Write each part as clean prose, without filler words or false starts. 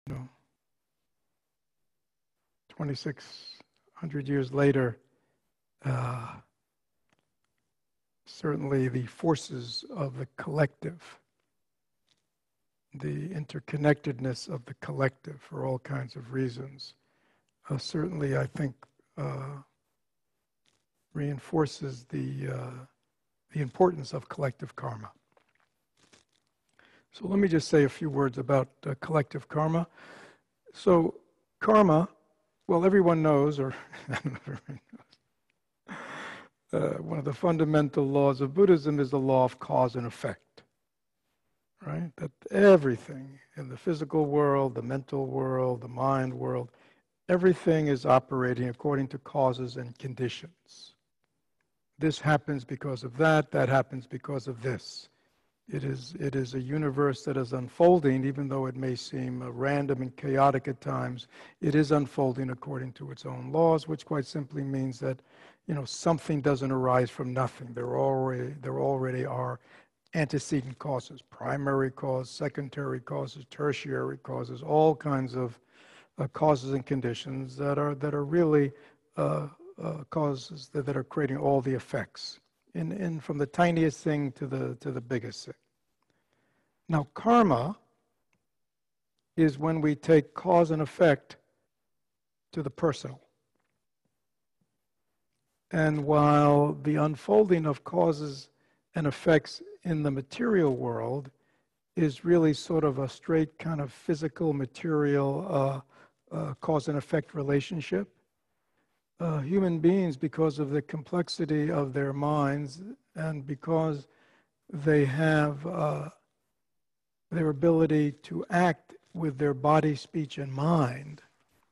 2,600 years later, certainly the forces of the collective, the interconnectedness of the collective for all kinds of reasons, certainly I think reinforces the importance of collective karma. So let me just say a few words about collective karma. So karma, well, everyone knows, or I don't know if everyone knows, one of the fundamental laws of Buddhism is the law of cause and effect, right? That everything in the physical world, the mental world, the mind world, everything is operating according to causes and conditions. This happens because of that, that happens because of this. It is a universe that is unfolding, even though it may seem random and chaotic at times. It is unfolding according to its own laws, which quite simply means that, something doesn't arise from nothing. There already are antecedent causes, primary cause, secondary causes, tertiary causes, all kinds of causes and conditions that are really causes that are creating all the effects, from the tiniest thing to the biggest thing. Now, karma is when we take cause and effect to the personal. And while the unfolding of causes and effects in the material world is really sort of a straight kind of physical, material cause and effect relationship, human beings, because of the complexity of their minds and because they have their ability to act with their body, speech, and mind,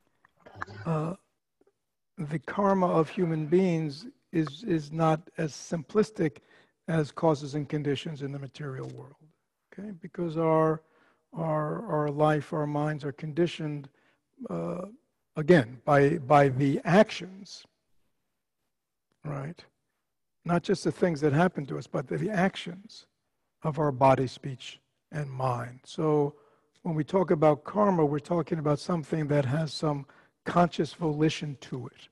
the karma of human beings is not as simplistic as causes and conditions in the material world, okay? Because our life, our minds are conditioned, again, by the actions, right? Not just the things that happen to us, but the actions of our body, speech, and mind. So when we talk about karma, we're talking about something that has some conscious volition to it.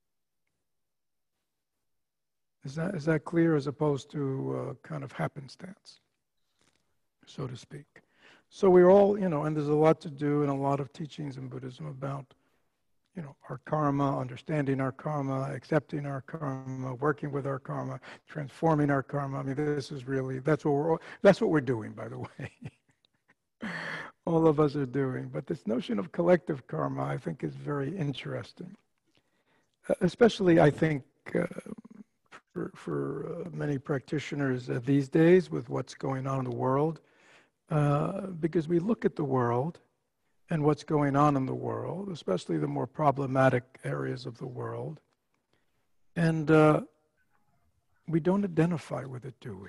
Is that clear, as opposed to kind of happenstance, so to speak? So we're all, and there's a lot to do and a lot of teachings in Buddhism about, our karma, understanding our karma, accepting our karma, working with our karma, transforming our karma. I mean, this is really, that's what we're doing, by the way. All of us are doing. But this notion of collective karma, I think, is very interesting. Especially, I think, for many practitioners these days with what's going on in the world, because we look at the world and what's going on in the world, especially the more problematic areas of the world, and we don't identify with it, do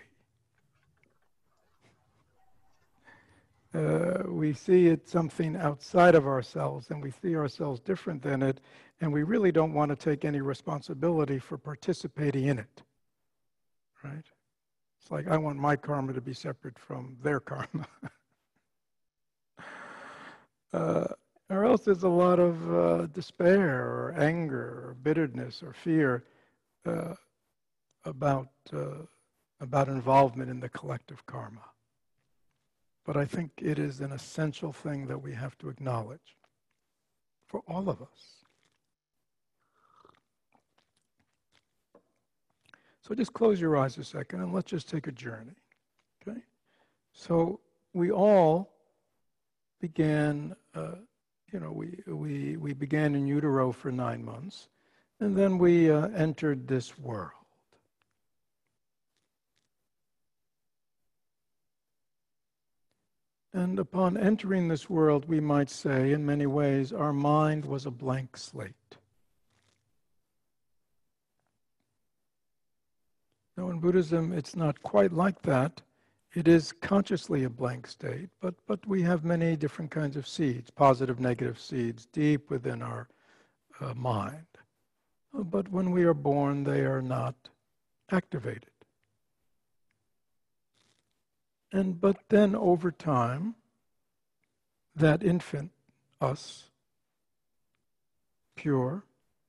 we? We see it something outside of ourselves, and we see ourselves different than it, and we really don't want to take any responsibility for participating in it, right? It's like, I want my karma to be separate from their karma. Or else there's a lot of despair or anger or bitterness or fear about involvement in the collective karma. But I think it is an essential thing that we have to acknowledge for all of us. So just close your eyes a second and let's just take a journey, okay? So we all began, we began in utero for 9 months, and then we entered this world. And upon entering this world, we might say, in many ways, our mind was a blank slate. Now, in Buddhism, it's not quite like that. It is consciously a blank state, but we have many different kinds of seeds, positive, negative seeds, deep within our mind. But when we are born, they are not activated. But then over time, that infant, us, pure,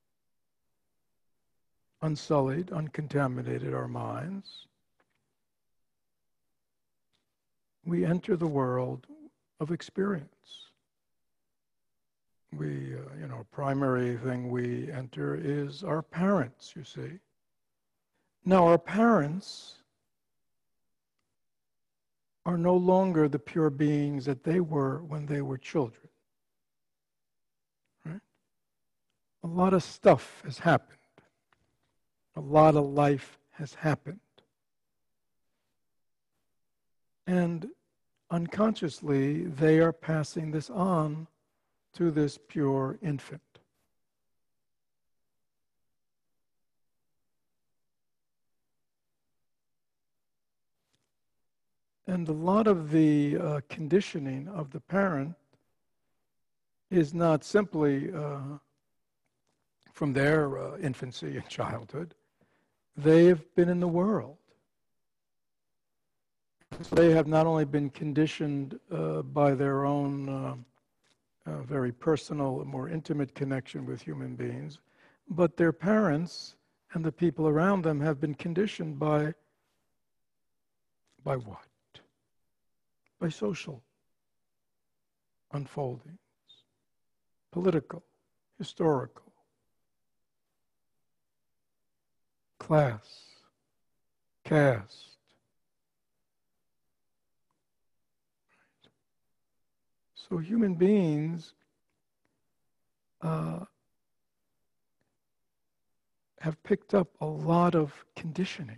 unsullied, uncontaminated, our minds, we enter the world of experience. We, primary thing we enter is our parents, you see. Now, our parents are no longer the pure beings that they were when they were children. Right? A lot of stuff has happened. A lot of life has happened. And unconsciously, they are passing this on to this pure infant. And a lot of the conditioning of the parent is not simply from their infancy and childhood. They have been in the world. So they have not only been conditioned by their own very personal, more intimate connection with human beings, but their parents and the people around them have been conditioned by what? By social unfoldings, political, historical, class, caste. So human beings have picked up a lot of conditioning.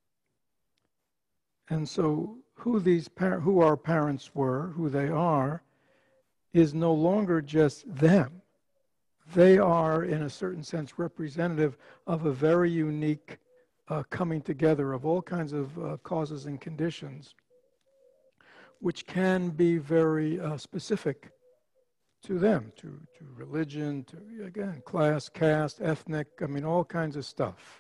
And so who our parents were, who they are, is no longer just them. They are, in a certain sense, representative of a very unique coming together of all kinds of causes and conditions, which can be very specific to them, to religion, to, again, class, caste, ethnic, all kinds of stuff.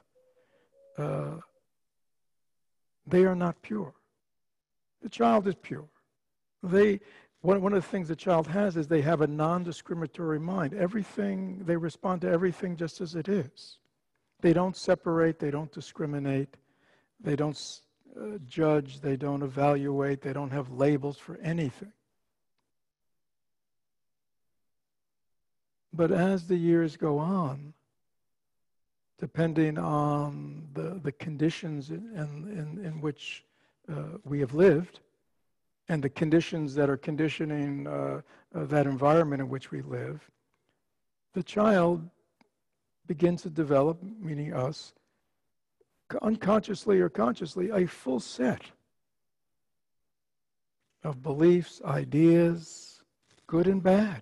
They are not pure. The child is pure. One of the things the child has is they have a non-discriminatory mind. They respond to everything just as it is. They don't separate, they don't discriminate, they don't judge, they don't evaluate, they don't have labels for anything. But as the years go on, depending on the conditions in which we have lived, and the conditions that are conditioning that environment in which we live, the child begins to develop, meaning us, unconsciously or consciously, a full set of beliefs, ideas, good and bad.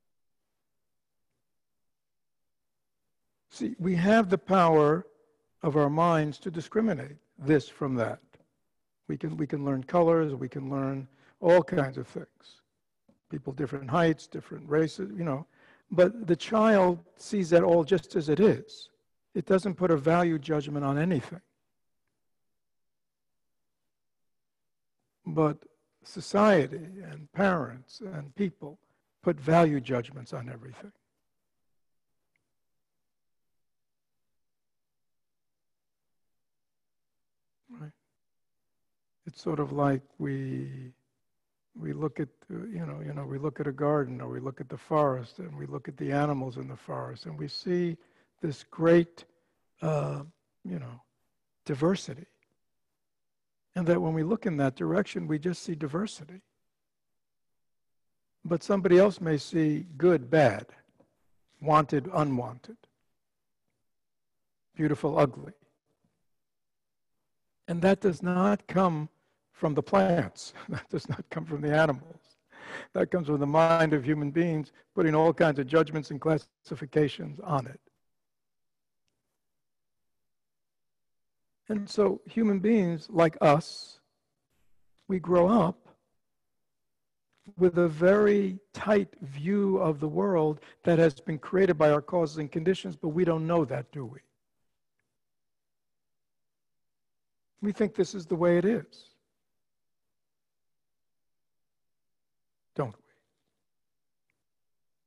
See, we have the power of our minds to discriminate this from that. We can learn colors, we can learn all kinds of things. People, different heights, different races, But the child sees that all just as it is. It doesn't put a value judgment on anything. But society and parents and people put value judgments on everything. Right? It's sort of like we look at we look at a garden, or we look at the forest, and we look at the animals in the forest, and we see this great diversity, and that when we look in that direction, we just see diversity. But somebody else may see good, bad, wanted, unwanted, beautiful, ugly. And that does not come from the plants. That does not come from the animals. That comes from the mind of human beings putting all kinds of judgments and classifications on it. And so human beings, like us, we grow up with a very tight view of the world that has been created by our causes and conditions, but we don't know that, do we? We think this is the way it is. Don't we?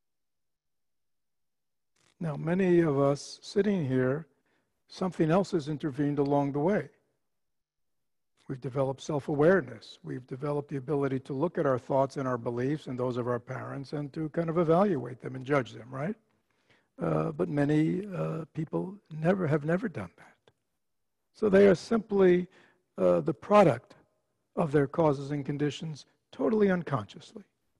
Now, many of us sitting here, something else has intervened along the way. We've developed self-awareness. We've developed the ability to look at our thoughts and our beliefs and those of our parents and to kind of evaluate them and judge them, right? But many people have never done that. So they are simply the product of their causes and conditions totally unconsciously.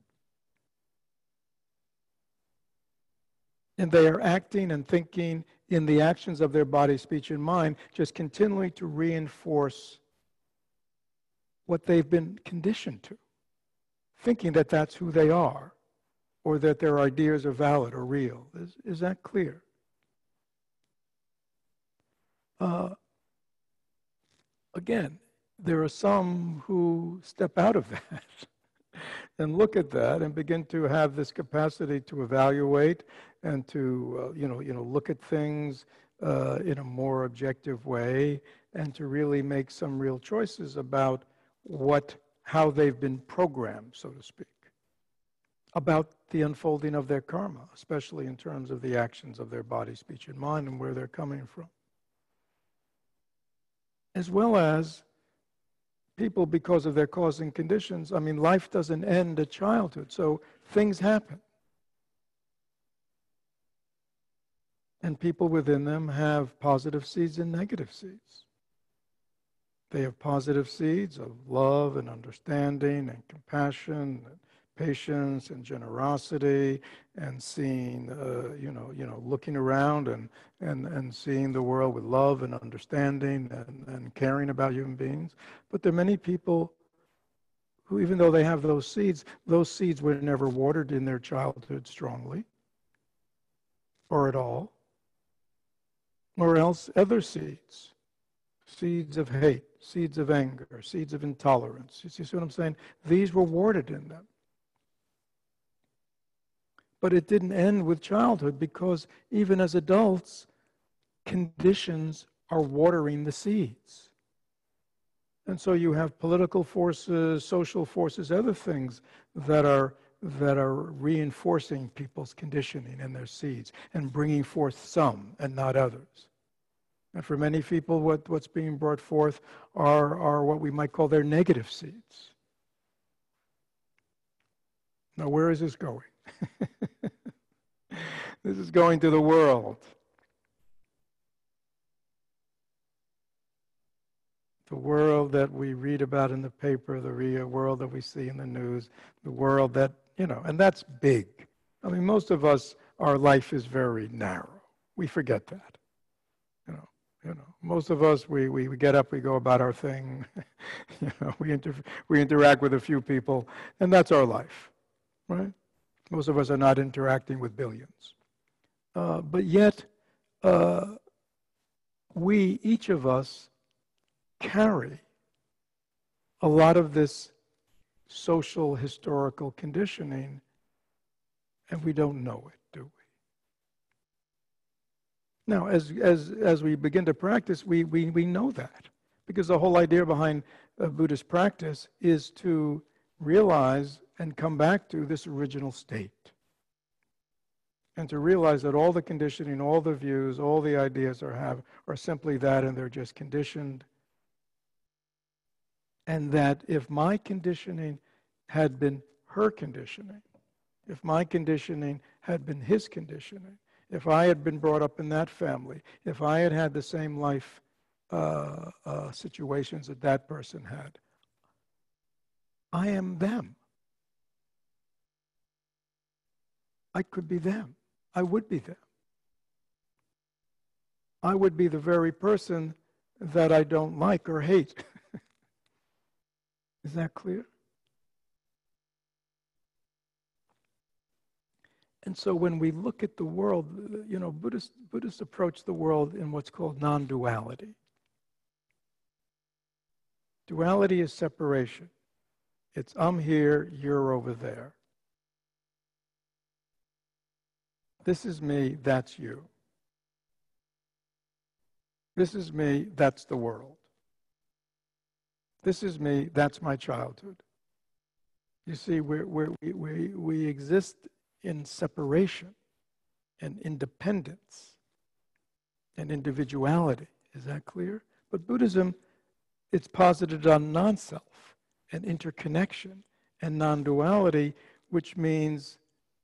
And they are acting and thinking in the actions of their body, speech, and mind, just continually to reinforce what they've been conditioned to, thinking that that's who they are, or that their ideas are valid or real. Is that clear? Again, there are some who step out of that and look at that and begin to have this capacity to evaluate and to look at things in a more objective way and to really make some real choices about how they've been programmed, so to speak, about the unfolding of their karma, especially in terms of the actions of their body, speech, and mind and where they're coming from. As well as people, because of their causing conditions, I mean, life doesn't end at childhood, so things happen. And people within them have positive seeds and negative seeds. They have positive seeds of love and understanding and compassion and patience and generosity and seeing, looking around and seeing the world with love and understanding and caring about human beings. But there are many people who, even though they have those seeds were never watered in their childhood strongly or at all, or else other seeds of hate, seeds of anger, seeds of intolerance. You see what I'm saying? These were watered in them. But it didn't end with childhood, because even as adults, conditions are watering the seeds. And so you have political forces, social forces, other things that are reinforcing people's conditioning and their seeds and bringing forth some and not others. And for many people, what's being brought forth are what we might call their negative seeds. Now, where is this going? This is going to the world. The world that we read about in the paper, the real world that we see in the news, the world that, and that's big. I mean, most of us, our life is very narrow. We forget that. Most of us, we get up, we go about our thing, we interact with a few people, and that's our life, right? Most of us are not interacting with billions. But yet, each of us, carry a lot of this social historical conditioning, and we don't know it, do we? Now, as we begin to practice, we know that, because the whole idea behind Buddhist practice is to realize and come back to this original state, and to realize that all the conditioning, all the views, all the ideas are simply that, and they're just conditioned. And that if my conditioning had been her conditioning, if my conditioning had been his conditioning, if I had been brought up in that family, if I had had the same life situations that that person had, I am them. I could be them. I would be them. I would be the very person that I don't like or hate. Is that clear? And so when we look at the world, Buddhists approach the world in what's called non-duality. Duality is separation. It's I'm here, you're over there. This is me, that's you. This is me, that's the world. This is me, that's my childhood. You see, we exist in separation. and independence and individuality. Is that clear? But Buddhism, it's posited on non-self and interconnection and non-duality, which means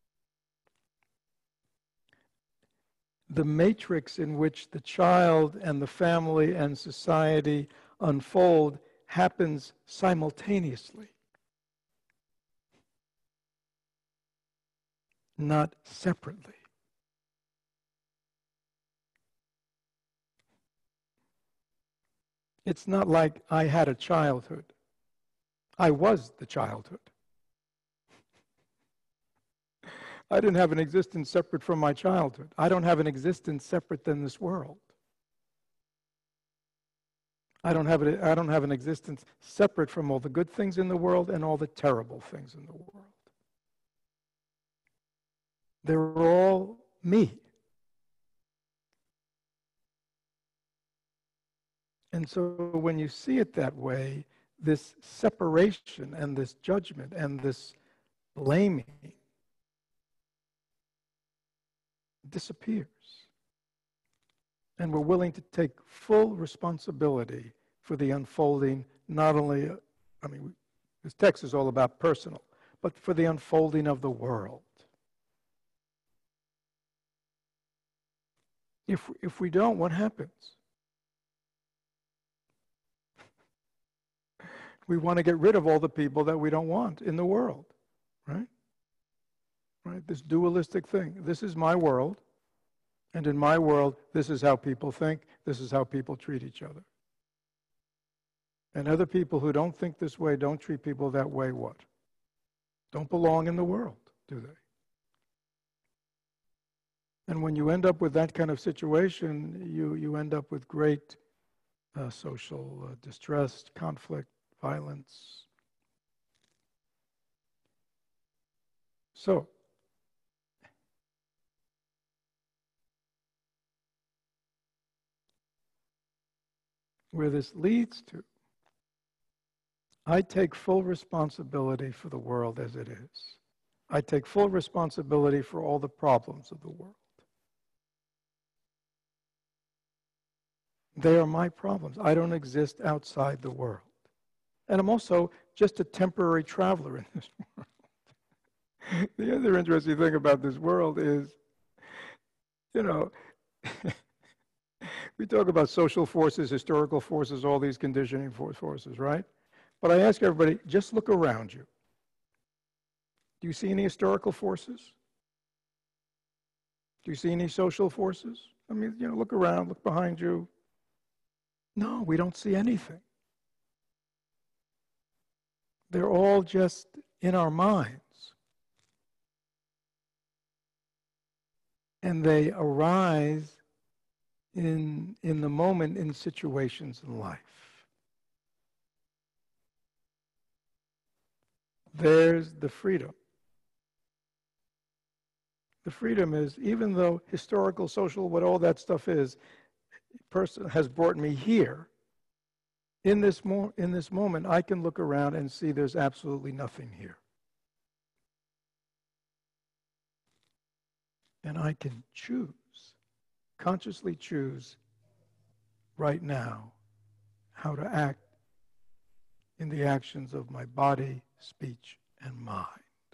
the matrix in which the child and the family and society unfold happens simultaneously, not separately. It's not like I had a childhood. I was the childhood. I didn't have an existence separate from my childhood. I don't have an existence separate than this world. I don't have an existence separate from all the good things in the world and all the terrible things in the world. They're all me. And so when you see it that way, this separation and this judgment and this blaming disappears. And we're willing to take full responsibility for the unfolding, not only, this text is all about personal, but for the unfolding of the world. If we don't, what happens? We want to get rid of all the people that we don't want in the world, right? Right? This dualistic thing. This is my world, and in my world, this is how people think, this is how people treat each other. And other people who don't think this way, don't treat people that way, what? Don't belong in the world, do they? And when you end up with that kind of situation, you end up with great social distress, conflict, violence. So, where this leads to, I take full responsibility for the world as it is. I take full responsibility for all the problems of the world. They are my problems. I don't exist outside the world. And I'm also just a temporary traveler in this world. The other interesting thing about this world is, we talk about social forces, historical forces, all these conditioning forces, right? But I ask everybody, just look around you. Do you see any historical forces? Do you see any social forces? Look around, look behind you. No, we don't see anything. They're all just in our minds. And they arise in the moment in situations in life. There's the freedom. The freedom is, even though historical, social, what all that stuff is, person has brought me here. In this moment, I can look around and see there's absolutely nothing here. And I can choose, consciously choose right now how to act in the actions of my body, speech, and mind.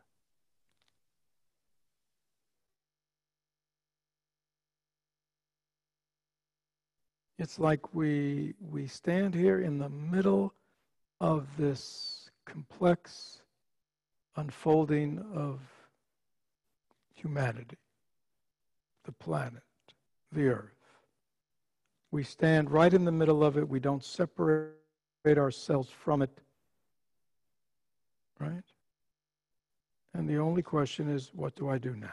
It's like we stand here in the middle of this complex unfolding of humanity, the planet, the earth. We stand right in the middle of it. We don't separate ourselves from it, right? And the only question is, what do I do now?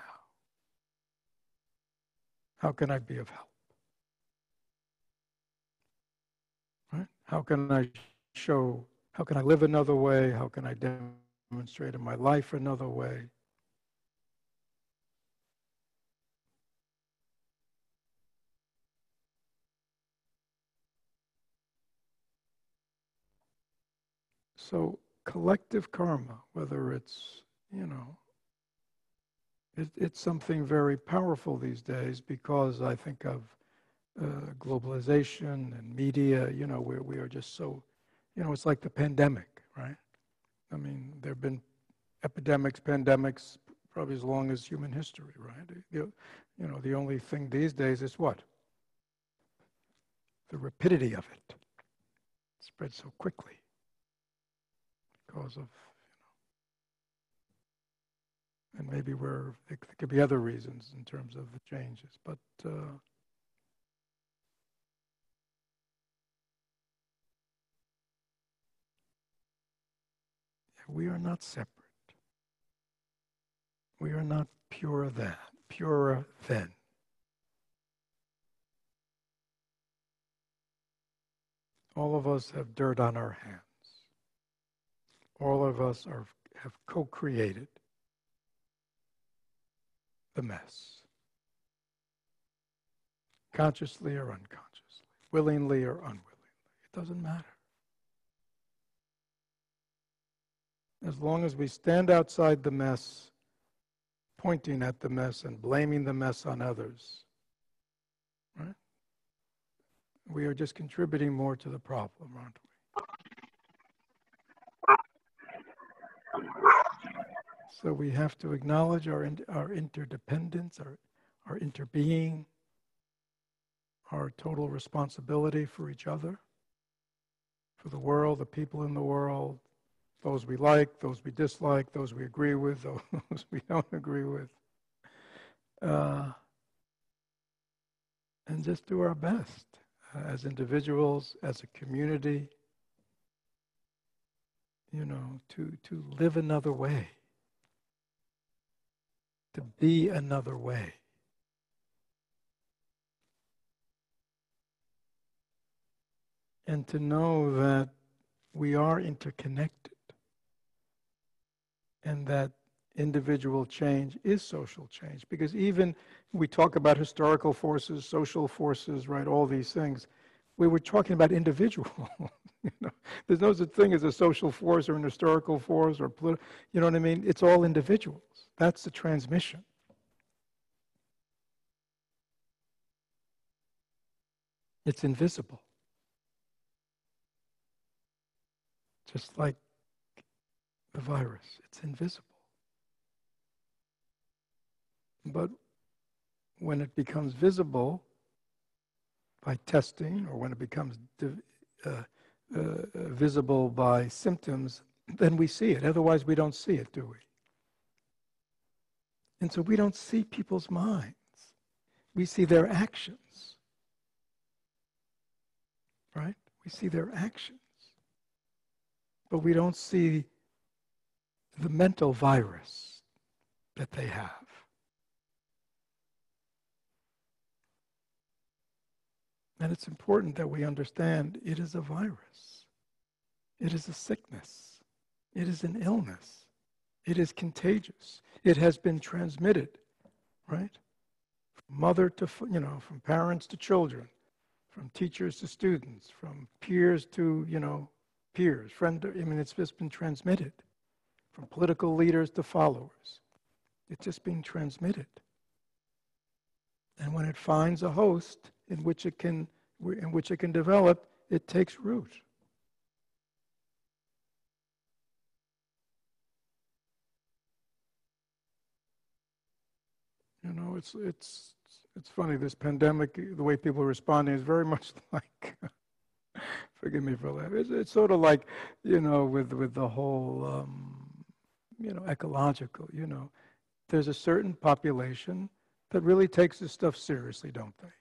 How can I be of help? Right? How can I live another way? How can I demonstrate in my life another way? So collective karma, whether it's, It's something very powerful these days because I think of globalization and media. You know, we are just so, you know, it's like the pandemic, right? I mean, there have been epidemics, pandemics, probably as long as human history, right? You know, the only thing these days is what? The rapidity of it. It spreads so quickly because of, and maybe there could be other reasons in terms of the changes, but we are not separate. We are not purer than. All of us have dirt on our hands. All of us have co-created the mess, consciously or unconsciously, willingly or unwillingly. It doesn't matter. As long as we stand outside the mess, pointing at the mess and blaming the mess on others, right? We are just contributing more to the problem, aren't we? So we have to acknowledge our interdependence, our interbeing, our total responsibility for each other, for the world, the people in the world, those we like, those we dislike, those we agree with, those we don't agree with. And just do our best as individuals, as a community, you know, to live another way, to be another way. And to know that we are interconnected and that individual change is social change. Because even we talk about historical forces, social forces, right, all these things, we were talking about individual. You know, there's no such thing as a social force or an historical force or you know what I mean? It's all individuals. That's the transmission. It's invisible. Just like the virus, it's invisible. But when it becomes visible by testing, or when it becomes visible by symptoms, then we see it. Otherwise, we don't see it, do we? And so we don't see people's minds. We see their actions, right? We see their actions. But we don't see the mental virus that they have. And it's important that we understand it is a virus. It is a sickness. It is an illness. It is contagious. It has been transmitted, right? From mother to, you know, from parents to children, from teachers to students, from peers to, you know, peers, it's just been transmitted. From political leaders to followers. It's just being transmitted. And when it finds a host in which it can develop, it takes root. You know, it's funny, this pandemic, the way people are responding is very much like, forgive me for that, it's sort of like, you know, with the whole, you know, ecological, you know, there's a certain population that really takes this stuff seriously, don't they?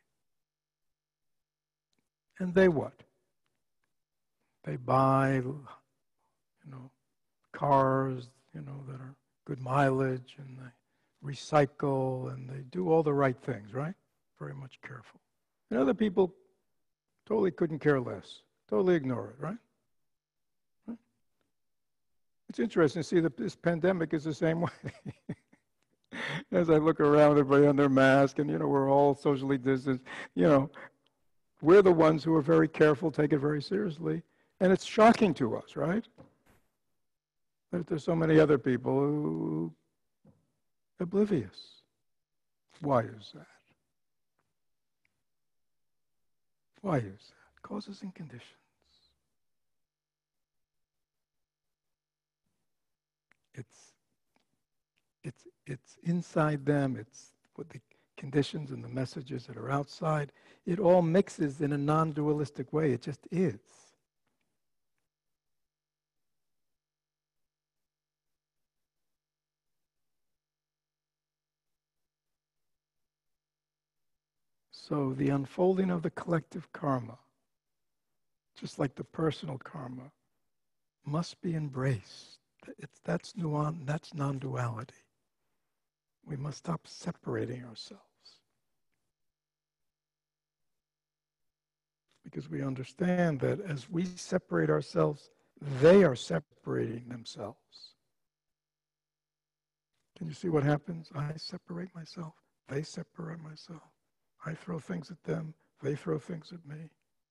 And they what? They buy, you know, cars, you know, that are good mileage, and they recycle, and they do all the right things, right? Very much careful. And other people totally couldn't care less, totally ignore it, right? It's interesting to see that this pandemic is the same way. As I look around, everybody on their mask, and, you know, we're all socially distanced, you know, we're the ones who are very careful, take it very seriously, and it's shocking to us, right? There's so many other people who oblivious. Why is that? Why is that? Causes and conditions. It's inside them. It's what the conditions and the messages that are outside. It all mixes in a non-dualistic way. It just is. So the unfolding of the collective karma, just like the personal karma, must be embraced. That's non-duality. We must stop separating ourselves. Because we understand that as we separate ourselves, they are separating themselves. Can you see what happens? I separate myself, they separate myself. I throw things at them, they throw things at me.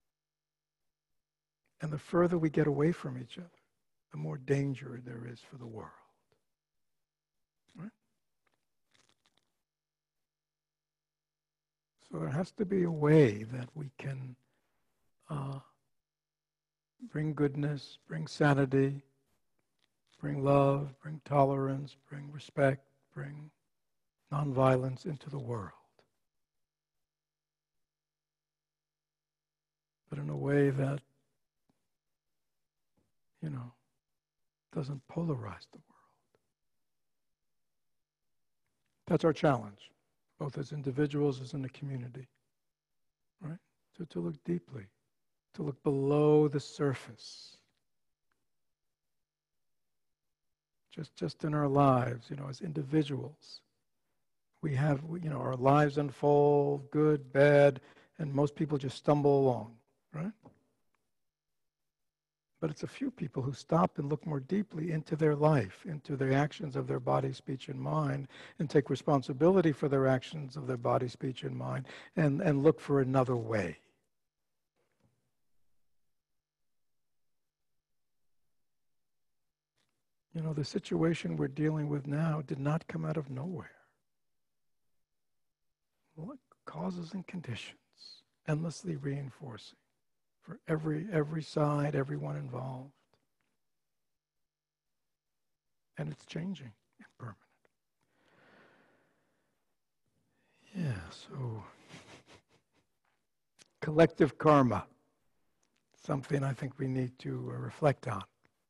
And the further we get away from each other, the more danger there is for the world. Right? So there has to be a way that we can bring goodness, bring sanity, bring love, bring tolerance, bring respect, bring nonviolence into the world. But in a way that, doesn't polarize the world. That's our challenge, both as individuals, as in a community, right? To look deeply, to look below the surface. Just in our lives, as individuals, we have, our lives unfold, good, bad, and most people just stumble along, right? But it's a few people who stop and look more deeply into their life, into the actions of their body, speech, and mind, and take responsibility for their actions of their body, speech, and mind, and look for another way. The situation we're dealing with now did not come out of nowhere. Well, causes and conditions, endlessly reinforcing for every side, everyone involved. And it's changing and permanent. Yeah, so collective karma, something I think we need to reflect on.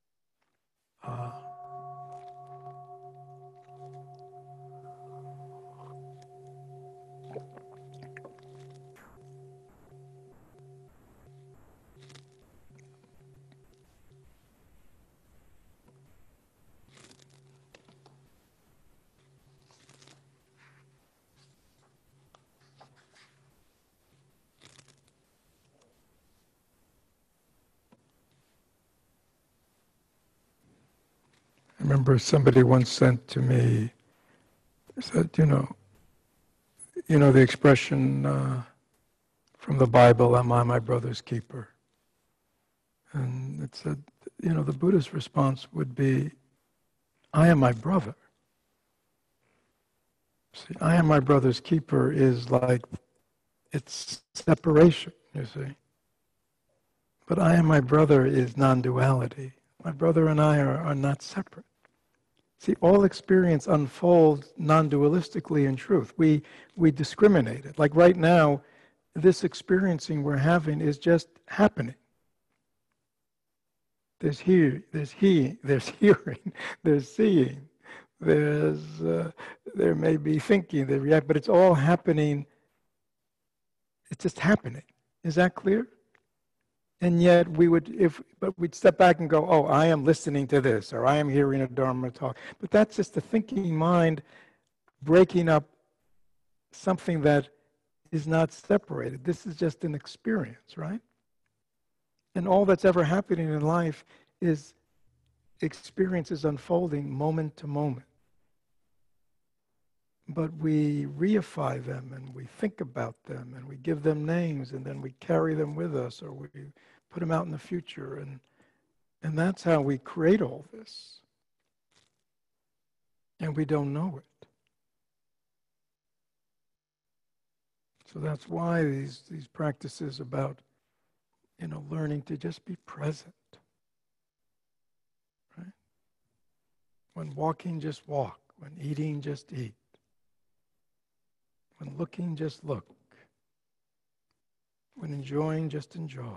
I remember somebody once sent to me, said, the expression from the Bible, am I my brother's keeper? And it said, the Buddha's response would be, I am my brother. See, I am my brother's keeper is like, it's separation, you see. But I am my brother is non-duality. My brother and I are not separate. See, all experience unfolds non-dualistically in truth. We discriminate it. Like right now, this experiencing we're having is just happening. There's hearing, there's seeing, there may be thinking, they react, but it's all happening. It's just happening. Is that clear? And yet we'd step back and go, oh, I am listening to this, or I am hearing a Dharma talk. But that's just the thinking mind breaking up something that is not separated. This is just an experience, right? And all that's ever happening in life is experiences unfolding moment to moment. But we reify them and we think about them and we give them names and then we carry them with us or we put them out in the future. And that's how we create all this. And we don't know it. So that's why these practices about, learning to just be present, right? When walking, just walk. When eating, just eat. When looking, just look. When enjoying, just enjoy.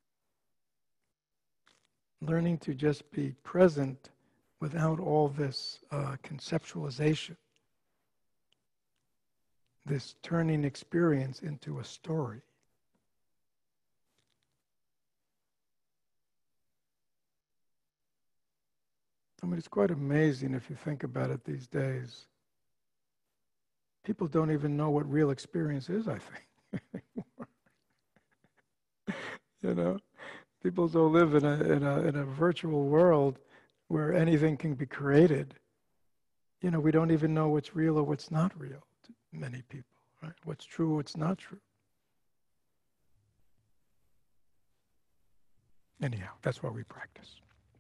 Learning to just be present without all this conceptualization, this turning experience into a story. I mean, it's quite amazing if you think about it these days. People don't even know what real experience is, I think. People don't live in a virtual world where anything can be created. We don't even know what's real or what's not real to many people, right? What's true, what's not true. Anyhow, that's what we practice.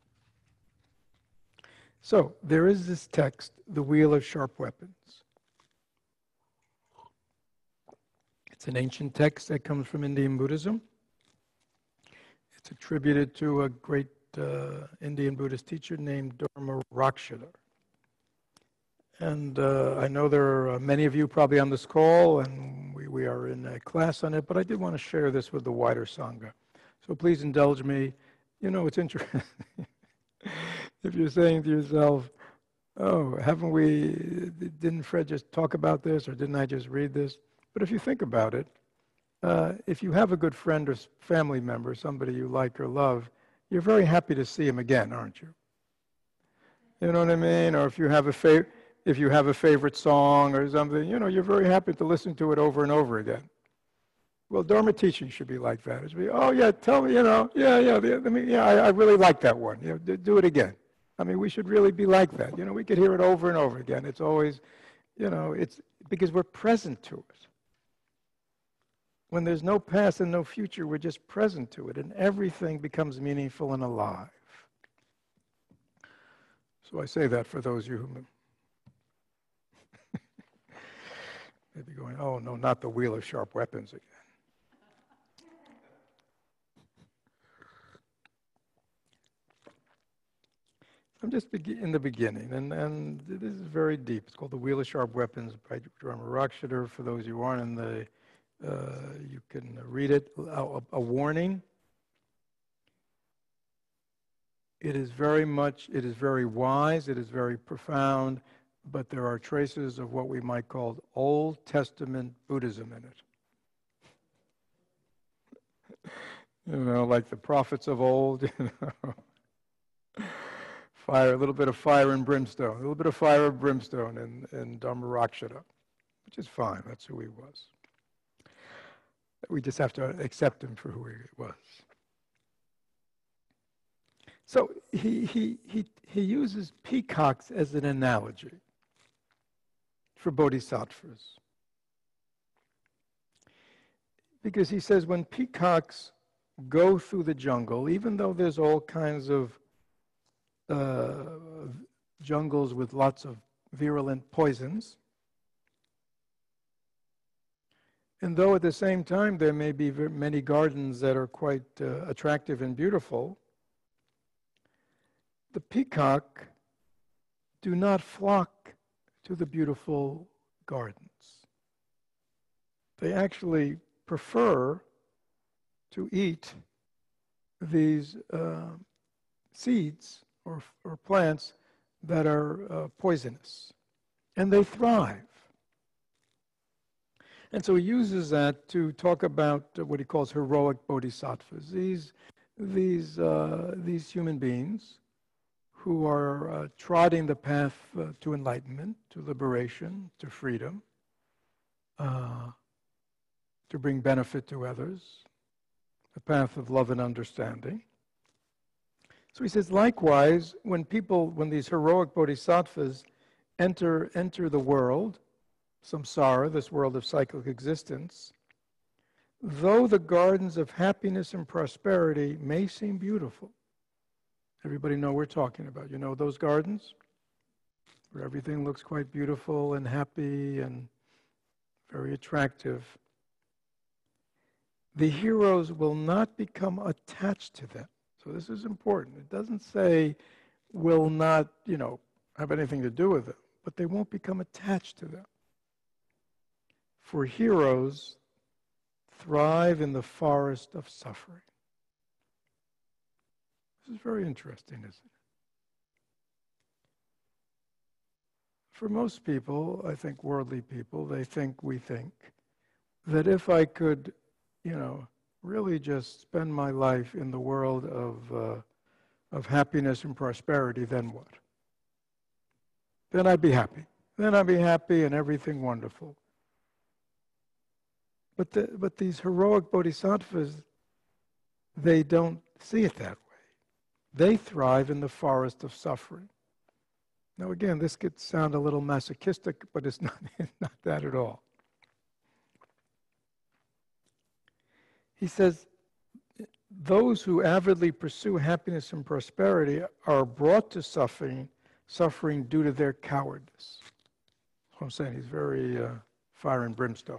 So there is this text, The Wheel of Sharp Weapons. It's an ancient text that comes from Indian Buddhism. It's attributed to a great Indian Buddhist teacher named Dharma Rakshata. And I know there are many of you probably on this call, and we are in a class on it, but I did want to share this with the wider Sangha. So please indulge me. It's interesting. If you're saying to yourself, oh, didn't Fred just talk about this, or didn't I just read this? But if you think about it, if you have a good friend or family member, somebody you like or love, you're very happy to see him again, aren't you? You know what I mean? Or if you have a favorite song or something, you're very happy to listen to it over and over again. Well, Dharma teaching should be like that. It should be, oh yeah, tell me, I really like that one. Do it again. I mean, we should really be like that. We could hear it over and over again. It's always, it's because we're present to it. When there's no past and no future, we're just present to it, and everything becomes meaningful and alive. So I say that for those of you who may be going, oh no, not the Wheel of Sharp Weapons again. I'm just in the beginning, and this is very deep. It's called The Wheel of Sharp Weapons by Dharma Rakshata. For those who aren't in the, you can read it. A warning. It is very wise, it is very profound, but there are traces of what we might call Old Testament Buddhism in it. Like the prophets of old, Fire, a little bit of fire and brimstone, in Dharma Rakshata, which is fine. That's who he was. We just have to accept him for who he was. So he uses peacocks as an analogy for bodhisattvas. Because he says when peacocks go through the jungle, even though there's all kinds of jungles with lots of virulent poisons, and though at the same time there may be many gardens that are quite attractive and beautiful, the peacock do not flock to the beautiful gardens. They actually prefer to eat these seeds or plants that are poisonous, and they thrive. And so he uses that to talk about what he calls heroic bodhisattvas. These human beings who are trotting the path to enlightenment, to liberation, to freedom, to bring benefit to others, the path of love and understanding. So he says, likewise, when these heroic bodhisattvas enter the world, samsara, this world of cyclic existence, though the gardens of happiness and prosperity may seem beautiful, everybody know we're talking about, those gardens where everything looks quite beautiful and happy and very attractive. the heroes will not become attached to them. So this is important. It doesn't say will not, have anything to do with them, but they won't become attached to them. For heroes thrive in the forest of suffering. This is very interesting, isn't it? For most people, I think worldly people, we think that if I could, really just spend my life in the world of happiness and prosperity, then what? Then I'd be happy. Then I'd be happy and everything wonderful. But these heroic bodhisattvas, they don't see it that way. They thrive in the forest of suffering. Now again, this could sound a little masochistic, but it's not that at all. He says, those who avidly pursue happiness and prosperity are brought to suffering due to their cowardice. That's what I'm saying. He's very fire and brimstone.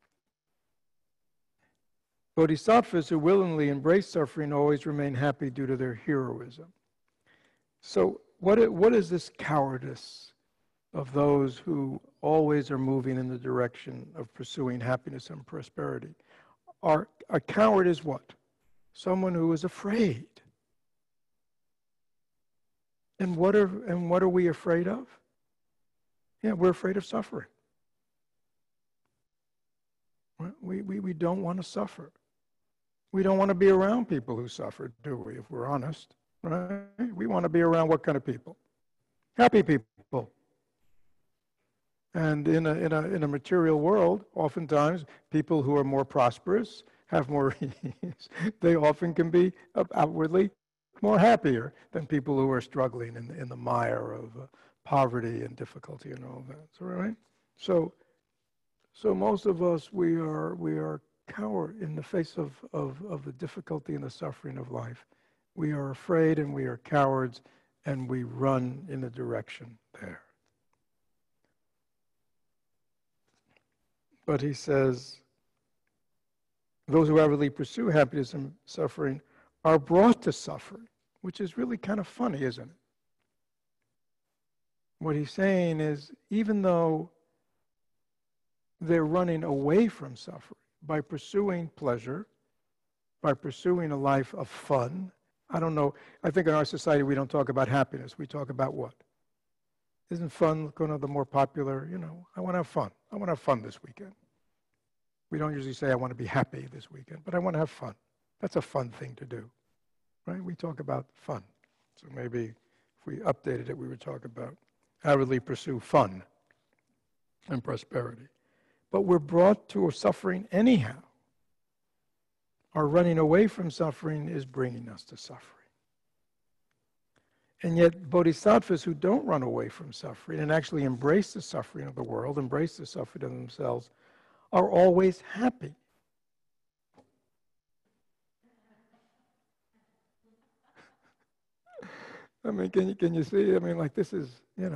Bodhisattvas who willingly embrace suffering always remain happy due to their heroism. So what is this cowardice of those who always are moving in the direction of pursuing happiness and prosperity? A coward is what? Someone who is afraid. And what are we afraid of? Yeah, we're afraid of suffering. We don't want to suffer. We don't want to be around people who suffer, do we, if we're honest? Right? We want to be around what kind of people? Happy people. And in a material world, oftentimes people who are more prosperous, have more ease, they often can be outwardly more happier than people who are struggling in the mire of poverty and difficulty and all that. So, right? So most of us, we are coward in the face of the difficulty and the suffering of life. We are afraid and we are cowards and we run in the direction there. But he says, those who avidly pursue happiness and suffering are brought to suffering, which is really kind of funny, isn't it? What he's saying is, even though they're running away from suffering by pursuing pleasure, by pursuing a life of fun, I don't know, I think in our society we don't talk about happiness, we talk about what? Isn't fun kind of the more popular, I want to have fun. I want to have fun this weekend. We don't usually say I want to be happy this weekend, but I want to have fun. That's a fun thing to do, right? We talk about fun. So maybe if we updated it, we would talk about avidly pursue fun and prosperity. But we're brought to suffering anyhow. Our running away from suffering is bringing us to suffering. And yet bodhisattvas who don't run away from suffering and actually embrace the suffering of the world, embrace the suffering of themselves, are always happy. I mean, can you see? I mean, like this is,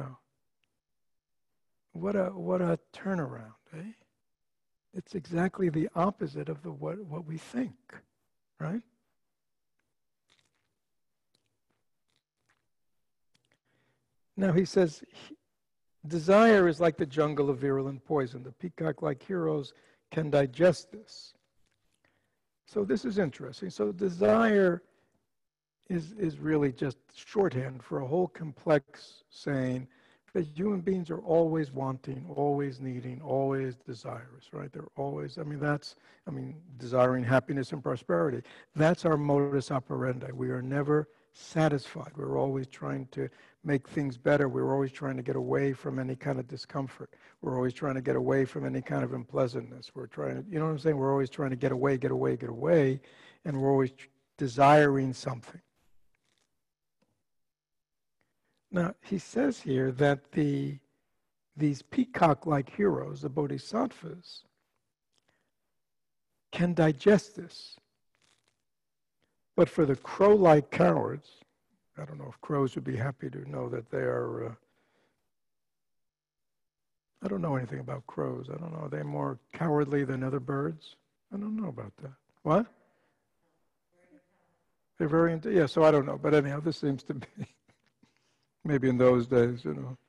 what a turnaround, eh? It's exactly the opposite of what we think, right? Now he says, desire is like the jungle of virulent poison. The peacock-like heroes can digest this. So this is interesting. So desire is really just shorthand for a whole complex saying that human beings are always wanting, always needing, always desirous, right? They're always, desiring happiness and prosperity. That's our modus operandi. We are never satisfied. We're always trying to make things better. We're always trying to get away from any kind of discomfort. We're always trying to get away from any kind of unpleasantness. We're trying to, you know what I'm saying? We're always trying to get away, and we're always desiring something. Now, he says here that these peacock-like heroes, the bodhisattvas, can digest this. But for the crow-like cowards, I don't know if crows would be happy to know that they are, I don't know anything about crows. I don't know, are they more cowardly than other birds? I don't know about that. What? They're very into, yeah, so I don't know. But anyhow, this seems to be, maybe in those days, you know.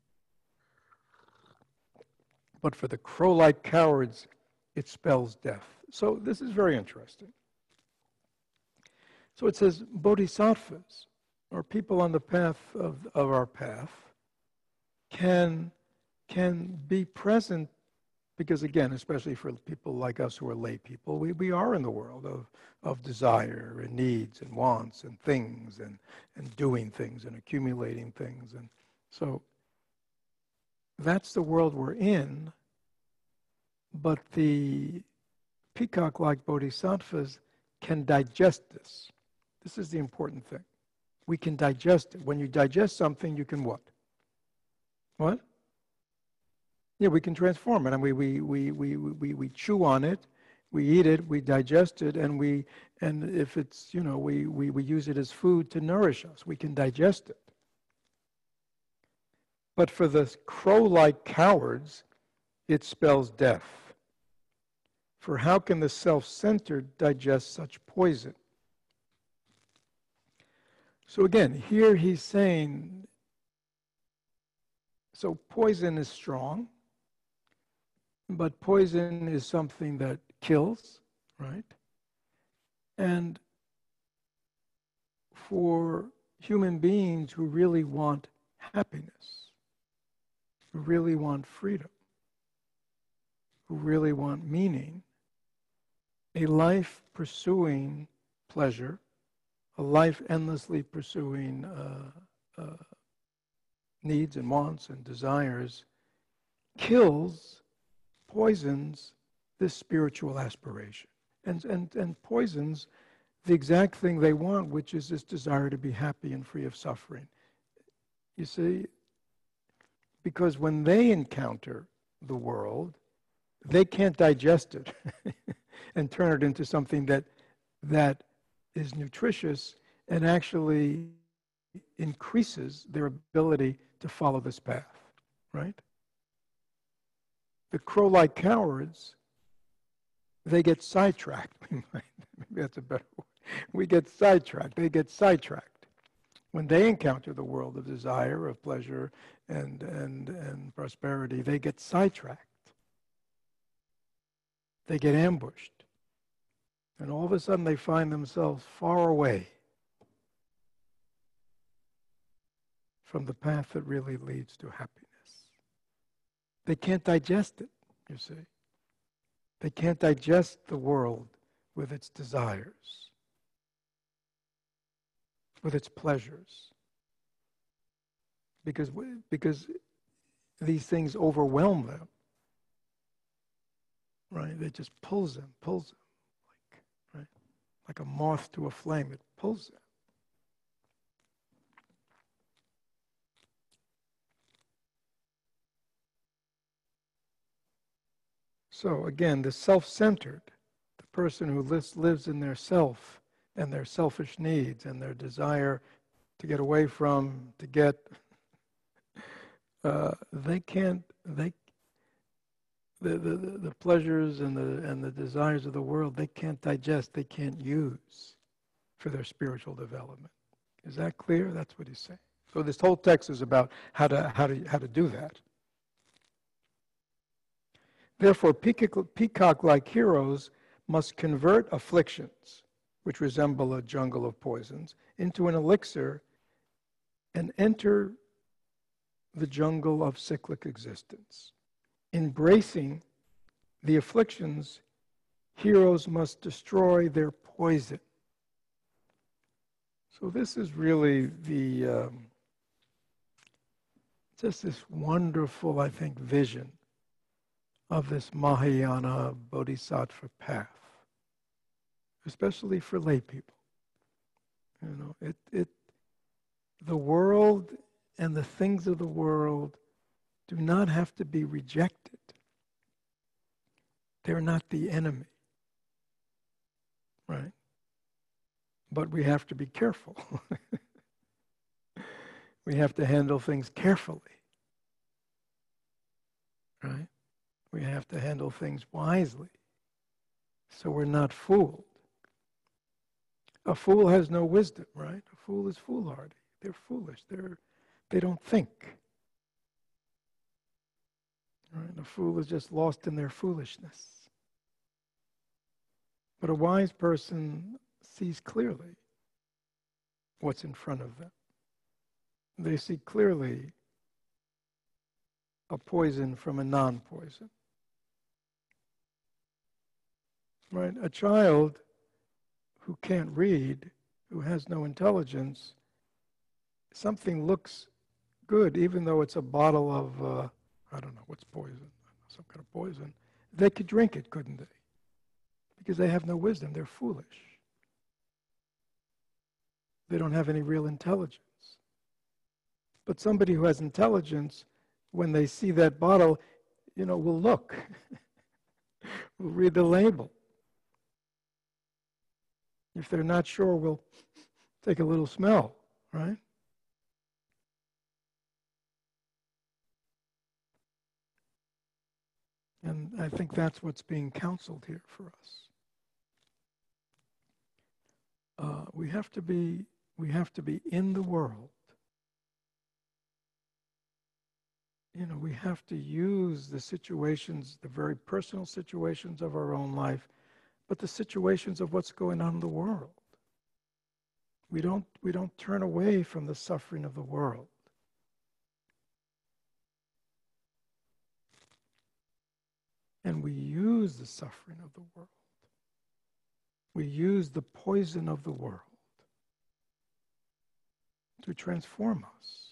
But for the crow-like cowards, it spells death. So this is very interesting. So it says bodhisattvas, or people on the path of our path, can be present because, again, especially for people like us who are lay people, we are in the world of desire and needs and wants and things and doing things and accumulating things. And so that's the world we're in, but the peacock-like bodhisattvas can digest this. This is the important thing. We can digest it. When you digest something, you can what? What? Yeah, we can transform it, and we chew on it, we eat it, we digest it, and if it's, you know, we use it as food to nourish us. We can digest it. But for the crow-like cowards, it spells death. For how can the self-centered digest such poison? So again, here he's saying, so poison is strong, but poison is something that kills, right? And for human beings who really want happiness, who really want freedom, who really want meaning, a life pursuing pleasure, a life endlessly pursuing needs and wants and desires, kills, poisons this spiritual aspiration, and poisons the exact thing they want, which is this desire to be happy and free of suffering. You see, because when they encounter the world, they can't digest it and turn it into something that is nutritious and actually increases their ability to follow this path, right? The crow-like cowards, they get sidetracked. Maybe that's a better word. We get sidetracked. They get sidetracked. When they encounter the world of desire, of pleasure, and prosperity, they get sidetracked. They get ambushed. And all of a sudden they find themselves far away from the path that really leads to happiness. They can't digest it, you see. They can't digest the world with its desires, with its pleasures, because these things overwhelm them, right? It just pulls them, like a moth to a flame. It pulls them. So again, the self-centered, the person who lives in their self and their selfish needs and their desire to get away from, to get, they can't, the pleasures and the desires of the world, they can't digest, they can't use for their spiritual development. Is that clear? That's what he's saying. So this whole text is about how to do that. Therefore, peacock-like heroes must convert afflictions, which resemble a jungle of poisons, into an elixir and enter the jungle of cyclic existence. Embracing the afflictions, heroes must destroy their poison. So this is really the just this wonderful, I think, vision of this Mahayana Bodhisattva path, especially for lay people. You know, the world and the things of the world do not have to be rejected. They're not the enemy, right? But we have to be careful. We have to handle things carefully, right? We have to handle things wisely So we're not fooled. A fool has no wisdom, right? A fool is foolhardy. They're foolish. They don't think. Right? A fool is just lost in their foolishness. But a wise person sees clearly what's in front of them. They see clearly a poison from a non-poison. Right? A child who can't read, who has no intelligence, something looks good, even though it's a bottle of, I don't know, what's poison, some kind of poison. They could drink it, couldn't they? Because they have no wisdom, they're foolish. They don't have any real intelligence. But somebody who has intelligence, when they see that bottle, will look, will read the label. If they're not sure, we'll take a little smell, right? And I think that's what's being counseled here for us. We have to be in the world. We have to use the situations, the very personal situations of our own life, but the situations of what's going on in the world. We don't turn away from the suffering of the world. And we use the suffering of the world. We use the poison of the world to transform us.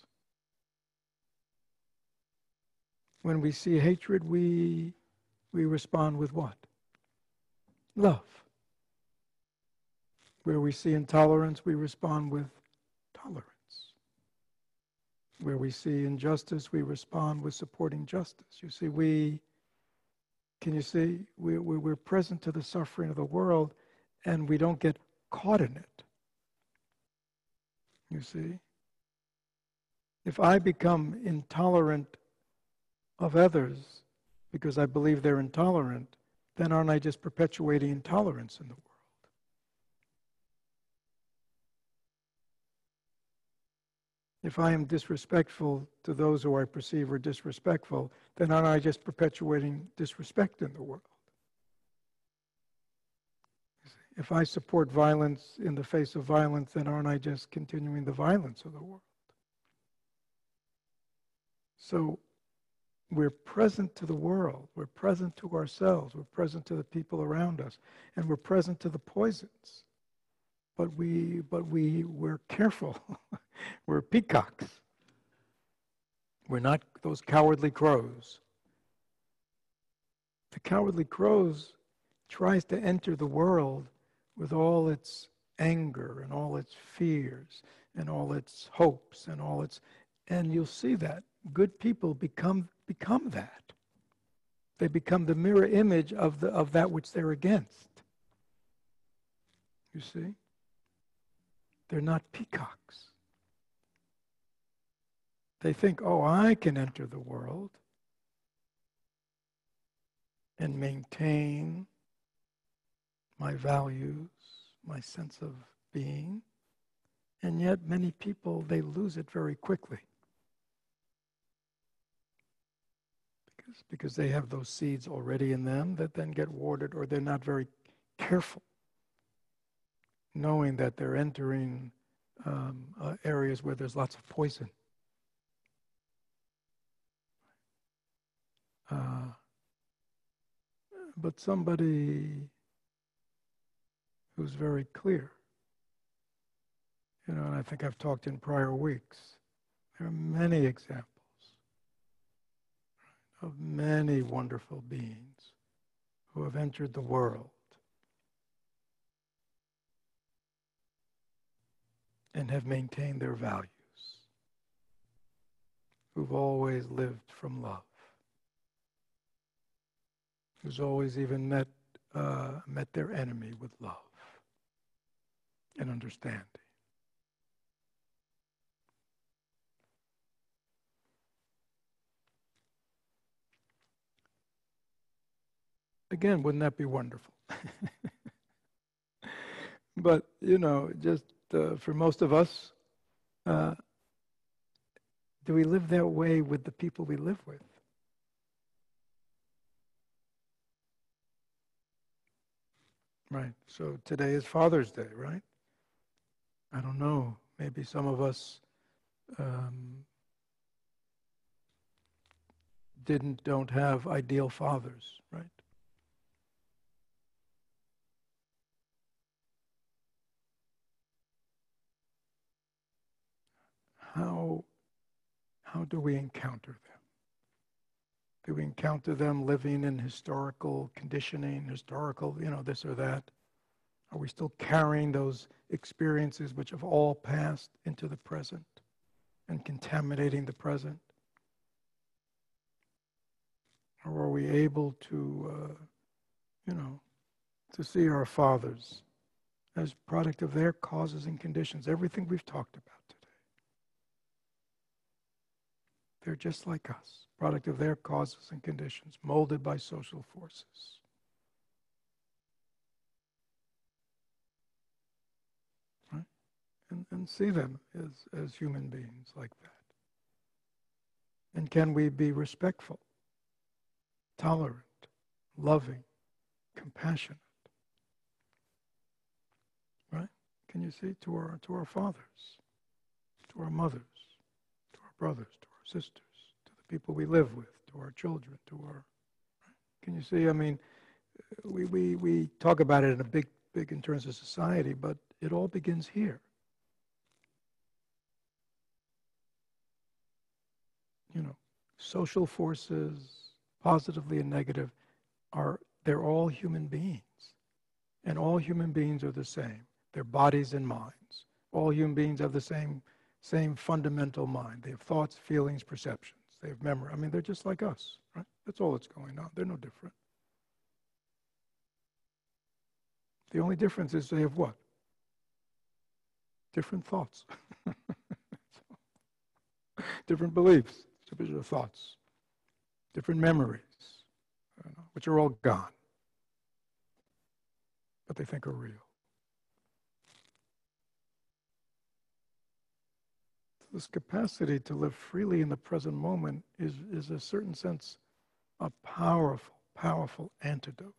When we see hatred, we respond with what? Love. Where we see intolerance, we respond with tolerance. Where we see injustice, we respond with supporting justice. You see, we're present to the suffering of the world, and we don't get caught in it. You see? If I become intolerant of others because I believe they're intolerant, then aren't I just perpetuating intolerance in the world? If I am disrespectful to those who I perceive are disrespectful, then aren't I just perpetuating disrespect in the world? If I support violence in the face of violence, then aren't I just continuing the violence of the world? So we're present to the world, we're present to ourselves, we're present to the people around us, and we're present to the poisons. But we're careful. We're peacocks. We're not those cowardly crows. The cowardly crows tries to enter the world with all its anger and all its fears and all its hopes and you'll see that good people become that. They become the mirror image of that which they're against. You see? They're not peacocks. They think, oh, I can enter the world and maintain my values, my sense of being. And yet many people, they lose it very quickly. Because they have those seeds already in them that then get watered, or they're not very careful, knowing that they're entering areas where there's lots of poison. But somebody who's very clear, and I think I've talked in prior weeks, there are many examples of many wonderful beings who have entered the world and have maintained their values, who've always lived from love, who's always even met their enemy with love and understanding. Again, wouldn't that be wonderful? But, just for most of us, uh, do we live that way with the people we live with? Right. So today is Father's Day, right? I don't know. Maybe some of us don't have ideal fathers, right? How do we encounter them? Do we encounter them living in historical conditioning, historical, this or that? Are we still carrying those experiences which have all passed into the present and contaminating the present? Or are we able to, to see our fathers as product of their causes and conditions, everything we've talked about today? They're just like us, product of their causes and conditions, molded by social forces. Right? And see them as human beings like that. And can we be respectful, tolerant, loving, compassionate? Right? Can you see to our fathers, to our mothers, to our brothers, to our sisters, to the people we live with, to our children, to our. Right? Can you see? I mean, we talk about it in a big in terms of society, but it all begins here. Social forces, positively and negative, they're all human beings. And all human beings are the same. Their bodies and minds. All human beings have the same fundamental mind. They have thoughts, feelings, perceptions. They have memory. I mean, they're just like us, right? That's all that's going on. They're no different. The only difference is they have what? Different thoughts. Different beliefs, different thoughts, different memories, which are all gone, but they think are real. This capacity to live freely in the present moment is a certain sense a powerful, powerful antidote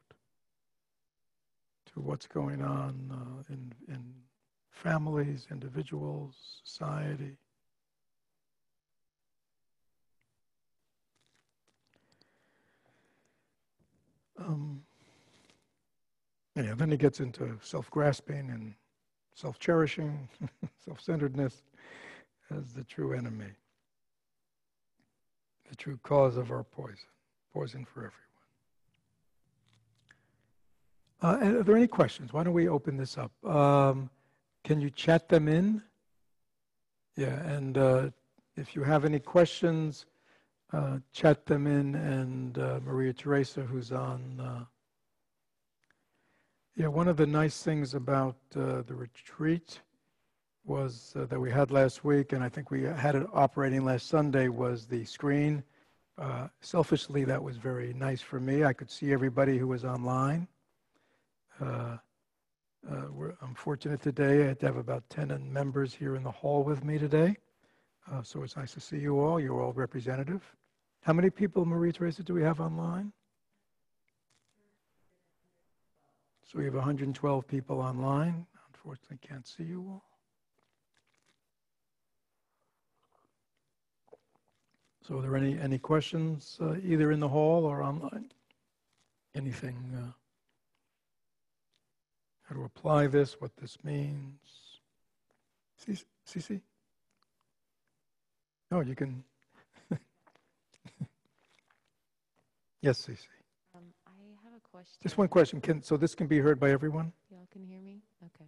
to what's going on in families, individuals, society. Yeah, then he gets into self-grasping and self-cherishing, self-centeredness as the true enemy, the true cause of our poison for everyone. Are there any questions? Why don't we open this up? Can you chat them in? Yeah, and if you have any questions, chat them in, and Maria Teresa, who's on. Yeah, one of the nice things about the retreat was that we had last week, and I think we had it operating last Sunday, was the screen. Selfishly, that was very nice for me. I could see everybody who was online. I'm fortunate today. I had to have about 10 members here in the hall with me today. So it's nice to see you all. You're all representative. How many people, Maria Teresa, do we have online? So we have 112 people online. Unfortunately, can't see you all. So are there any questions, either in the hall or online? Anything, how to apply this, what this means? Cece? No, you can. Yes, Cece. I have a question. Just one question. So this can be heard by everyone? Y'all can hear me? Okay.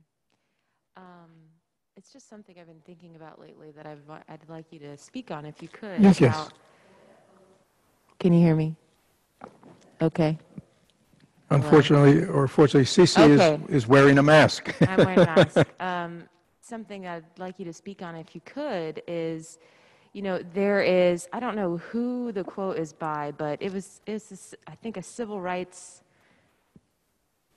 It's just something I've been thinking about lately that I'd like you to speak on, if you could. Yes. Can you hear me? Okay. Unfortunately, or fortunately, Cece is wearing a mask. I'm wearing a mask. Something I'd like you to speak on, if you could, is, there is, I don't know who the quote is by, but it was I think, a civil rights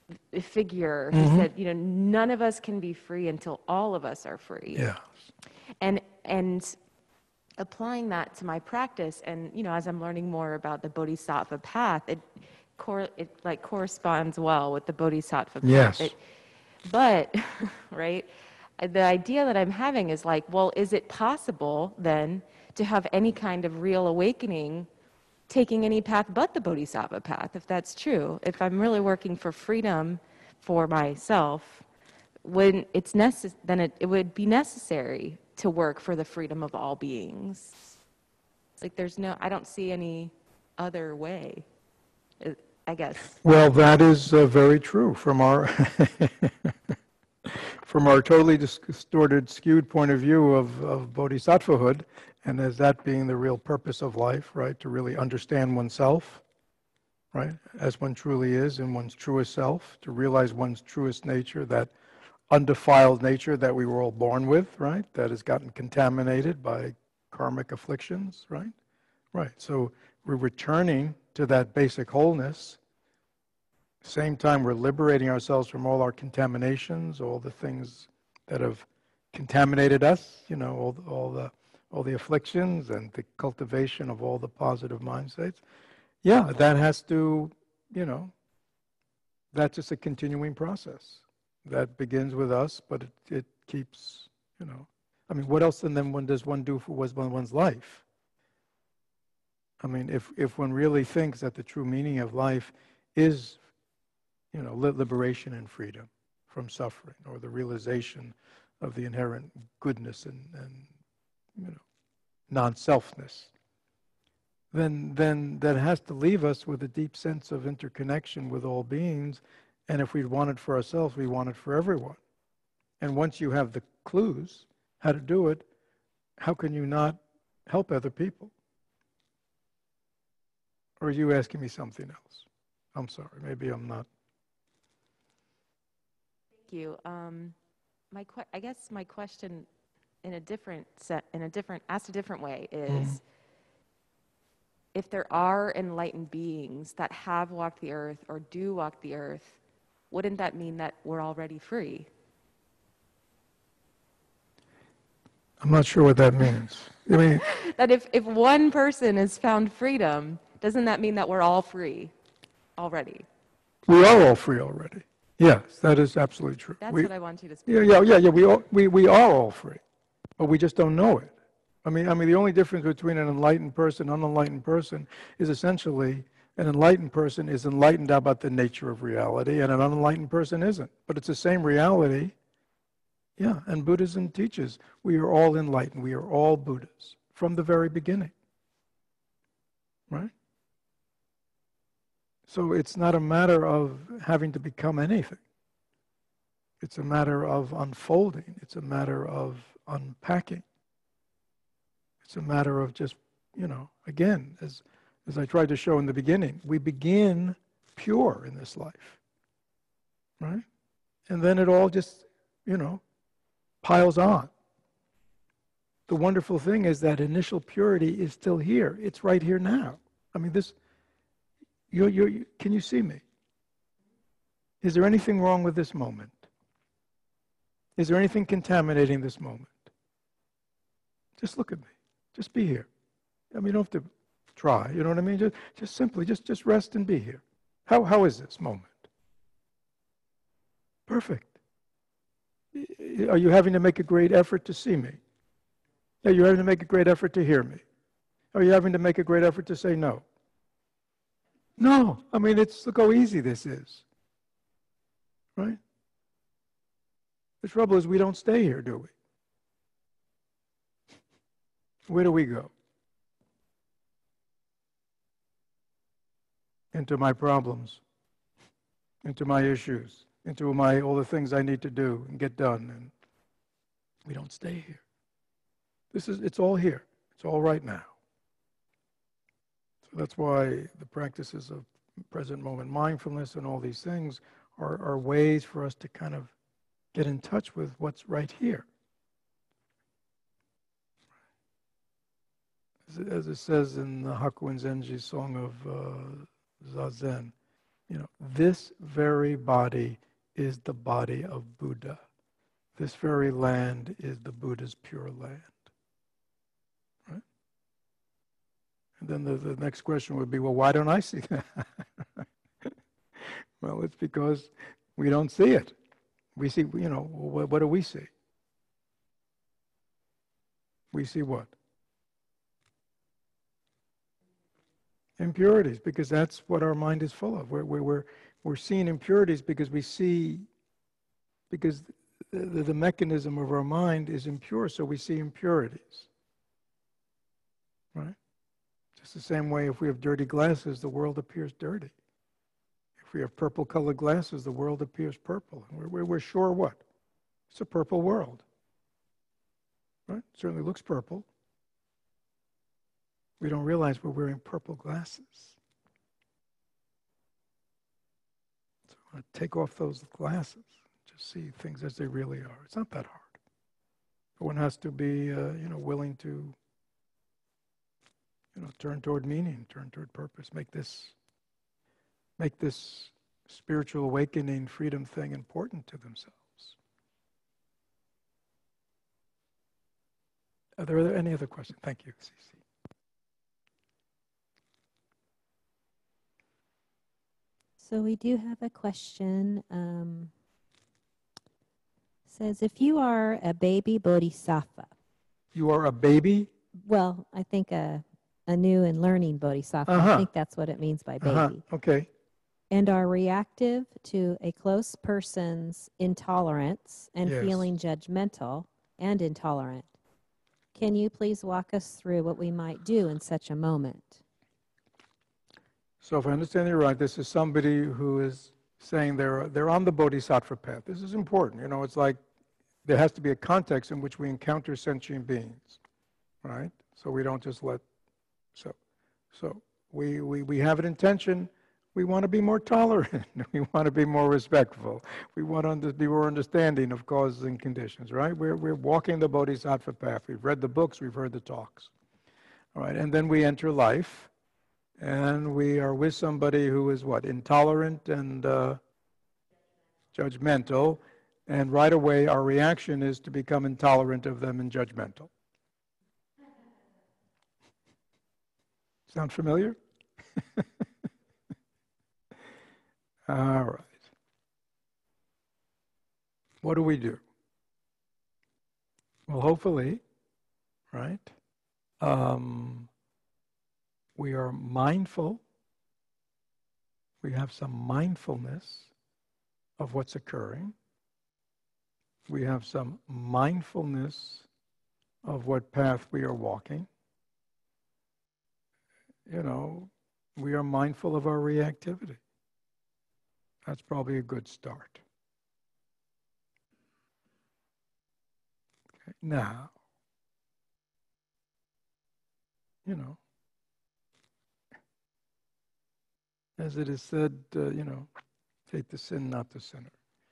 figure who said, none of us can be free until all of us are free. Yeah. And applying that to my practice, and as I'm learning more about the Bodhisattva path, it like corresponds well with the Bodhisattva path. Yes. But right, the idea that I'm having is like, well, is it possible then to have any kind of real awakening taking any path but the Bodhisattva path, if that's true? If I'm really working for freedom for myself, when it's then it would be necessary to work for the freedom of all beings. Like I don't see any other way, I guess. Well, that is very true from our from our totally distorted, skewed point of view of bodhisattvahood, and as that being the real purpose of life, right? To really understand oneself, right? As one truly is in one's truest self, to realize one's truest nature, that undefiled nature that we were all born with, right? That has gotten contaminated by karmic afflictions, right? Right. So we're returning to that basic wholeness. Same time, we're liberating ourselves from all our contaminations, all the things that have contaminated us, all the afflictions and the cultivation of all the positive mind states. Yeah, that has to, that's just a continuing process. That begins with us, but it keeps, I mean, what else then does one do for one's life? I mean, if one really thinks that the true meaning of life is, liberation and freedom from suffering, or the realization of the inherent goodness and non-selfness, then that has to leave us with a deep sense of interconnection with all beings. And if we want it for ourselves, we want it for everyone. And once you have the clues how to do it, how can you not help other people? Or are you asking me something else? I'm sorry, maybe I'm not. Thank you. I guess my question asked a different way is, if there are enlightened beings that have walked the earth or do walk the earth, wouldn't that mean that we're already free? I'm not sure what that means. I mean, that if one person has found freedom, doesn't that mean that we're all free already? We are all free already. Yes, that is absolutely true. That's what I want you to speak Yeah. We are all free, but we just don't know it. I mean, the only difference between an enlightened person and an unenlightened person is essentially an enlightened person is enlightened about the nature of reality, and an unenlightened person isn't. But it's the same reality. Yeah, and Buddhism teaches we are all enlightened. We are all Buddhas from the very beginning. Right? So it's not a matter of having to become anything. It's a matter of unfolding. It's a matter of unpacking. It's a matter of just, again, as I tried to show in the beginning, we begin pure in this life, right? And then it all just, piles on. The wonderful thing is that initial purity is still here. It's right here now. I mean, can you see me? Is there anything wrong with this moment? Is there anything contaminating this moment? Just look at me. Just be here. I mean, you don't have to try, you know what I mean? Just simply, just rest and be here. How is this moment? Perfect. Are you having to make a great effort to see me? Are you having to make a great effort to hear me? Are you having to make a great effort to say no? No. I mean, look how easy this is. Right? The trouble is we don't stay here, do we? Where do we go? Into my problems, into my issues, into all the things I need to do and get done, and we don't stay here. It's all here. It's all right now. So that's why the practices of present moment mindfulness and all these things are ways for us to kind of get in touch with what's right here. As it says in the Hakuin Zenji song of Zazen, This very body is the body of Buddha. This very land is the Buddha's pure land. Right? And then the next question would be, well, why don't I see that? Well, it's because we don't see it. We see, what do we see? We see what? Impurities, because that's what our mind is full of. We're seeing impurities because the mechanism of our mind is impure, so we see impurities. Right? Just the same way, if we have dirty glasses, the world appears dirty. If we have purple-colored glasses, the world appears purple. And we're sure what? It's a purple world. Right? It certainly looks purple. We don't realize we're wearing purple glasses. So I want to take off those glasses, just see things as they really are. It's not that hard. But one has to be, willing to, turn toward meaning, turn toward purpose, make this spiritual awakening, freedom thing important to themselves. Are there any other questions? Thank you, Cece. So we do have a question. Says, if you are a baby bodhisattva. You are a baby? Well, I think a new and learning bodhisattva. I think that's what it means by baby. Okay. And are reactive to a close person's intolerance and feeling judgmental and intolerant. Can you please walk us through what we might do in such a moment? So if I understand you right, this is somebody who is saying they're on the bodhisattva path. This is important. It's like there has to be a context in which we encounter sentient beings, right? So we don't just let. So we have an intention. We want to be more tolerant. We want to be more respectful. We want to be more understanding of causes and conditions, right? We're walking the bodhisattva path. We've read the books. We've heard the talks. All right, and then we enter life. And we are with somebody who is what? Intolerant and judgmental. And right away, our reaction is to become intolerant of them and judgmental. Sound familiar? All right. What do we do? Well, hopefully, right? We are mindful. We have some mindfulness of what's occurring. We have some mindfulness of what path we are walking. We are mindful of our reactivity. That's probably a good start. Okay. Now, as it is said, take the sin, not the sinner.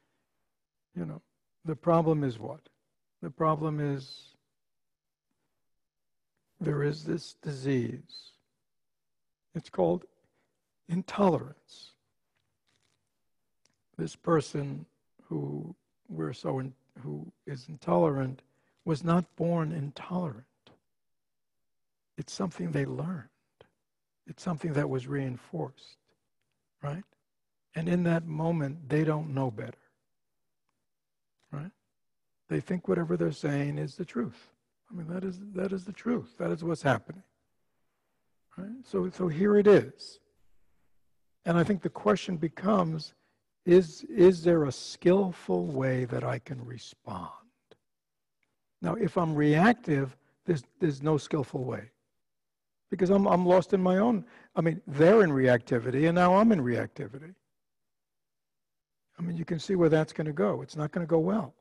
The problem is what? The problem is there is this disease. It's called intolerance. This person who is intolerant was not born intolerant. It's something they learned. It's something that was reinforced, right? And in that moment, they don't know better, right? They think whatever they're saying is the truth. I mean, that is the truth. That is what's happening, right? So here it is. And I think the question becomes, is there a skillful way that I can respond? Now, if I'm reactive, there's no skillful way. Because I'm lost in my own. I mean, they're in reactivity, and now I'm in reactivity. I mean, you can see where that's going to go. It's not going to go well.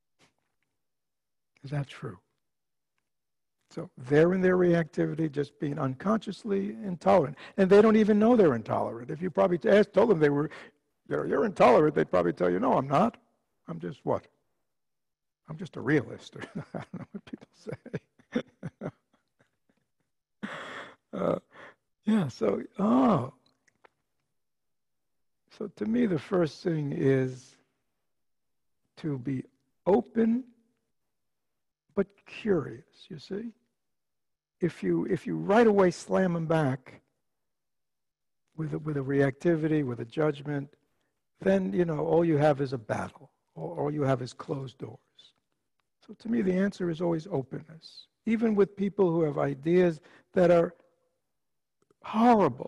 Is that true? So they're in their reactivity, just being unconsciously intolerant. And they don't even know they're intolerant. If you probably told them you're intolerant, they'd probably tell you, no, I'm not. I'm just what? I'm just a realist. I don't know what people say. So to me, the first thing is to be open but curious, you see? If you right away slam them back with a reactivity, with a judgment, then, all you have is a battle. All you have is closed doors. So to me, the answer is always openness. Even with people who have ideas that are horrible.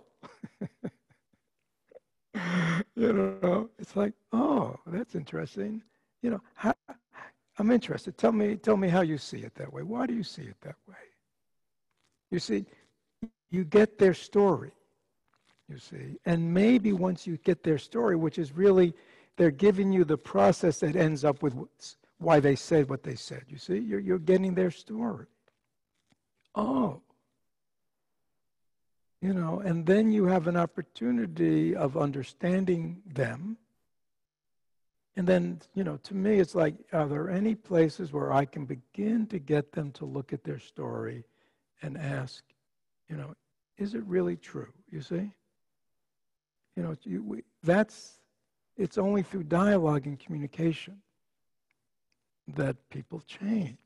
It's like, oh, that's interesting. I'm interested. Tell me how you see it that way. Why do you see it that way? You see, you get their story, you see. And maybe once you get their story, which is really, they're giving you the process that ends up with why they said what they said. You see, you're getting their story. Oh. And then you have an opportunity of understanding them. And then, to me, it's like, are there any places where I can begin to get them to look at their story and ask, is it really true? You see? It's only through dialogue and communication that people change.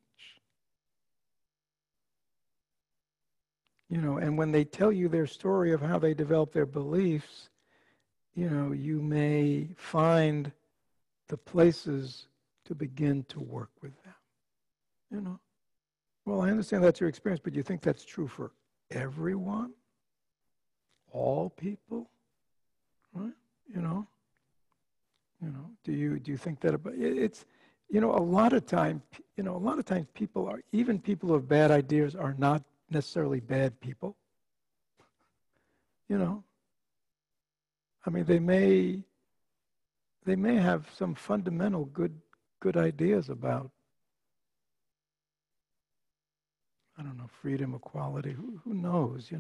And when they tell you their story of how they develop their beliefs, you may find the places to begin to work with them. Well, I understand that's your experience, but you think that's true for everyone? All people? Right? Do you think that about it's a lot of times people even people who have bad ideas are not necessarily bad people. I mean, they may have some fundamental good ideas about, I don't know, freedom, equality. Who knows?